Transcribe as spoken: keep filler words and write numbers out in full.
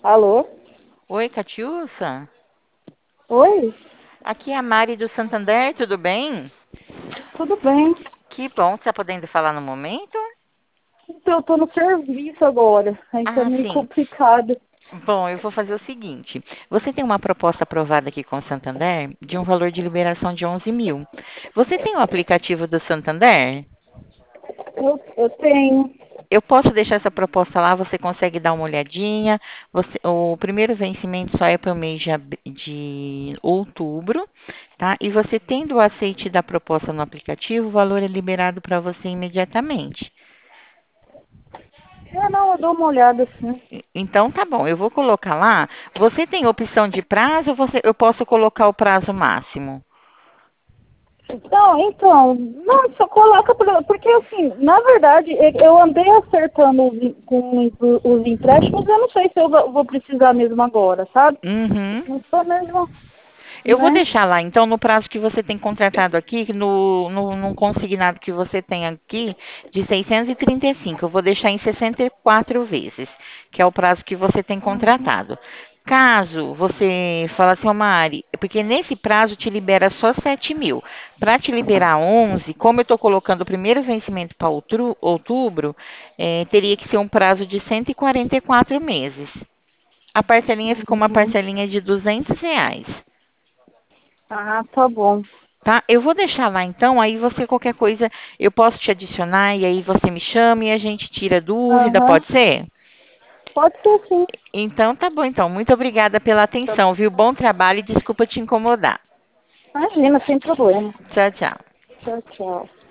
Alô? Oi, Catiúcia? Oi? Aqui é a Mari do Santander, tudo bem? Tudo bem? Que bom que está podendo falar no momento. Então, eu tô no serviço agora. Aí tá Ah, meio sim. complicado. Bom, eu vou fazer o seguinte. Você tem uma proposta aprovada aqui com o Santander de um valor de liberação de onze mil. Você tem o aplicativo do Santander? Eu, eu tenho. Eu posso deixar essa proposta lá, você consegue dar uma olhadinha. Você- o primeiro vencimento só é para o mês de, ab- de outubro, tá? E você tendo o aceite da proposta no aplicativo, o valor é liberado para você imediatamente. É, não, eu dou uma olhada assim. E- Então, tá bom, eu vou colocar lá. Você tem opção de prazo ou você, eu posso colocar o prazo máximo? Não, então, não, só coloca, pra- porque assim, na verdade, e- eu andei acertando os, em- com os os empréstimos, eu não sei se eu vou vou precisar mesmo agora, sabe? Uhum. Não sou mesmo, Eu vou né? deixar lá, então, no prazo que você tem contratado aqui, no, no, no consignado que você tem aqui, de seiscentos e trinta e cinco, eu vou deixar em sessenta e quatro vezes, que é o prazo que você tem Uhum. contratado. Caso você fale assim, ô Mari, porque nesse prazo te libera só sete mil. Para te liberar onze, como eu estou colocando o primeiro vencimento para outubro, outubro eh, teria que ser um prazo de cento e quarenta e quatro meses. A parcelinha ficou uma Uhum. parcelinha de duzentos reais. Ah, tá bom. Tá? Eu vou deixar lá então, aí você qualquer coisa, eu posso te adicionar e aí você me chama e a gente tira dúvida, Aham. pode ser? Pode ser sim. Então tá bom então. Muito obrigada pela Tá. atenção, viu? Bom trabalho e desculpa te incomodar. Imagina, sem problema. Tchau, tchau. Tchau, tchau.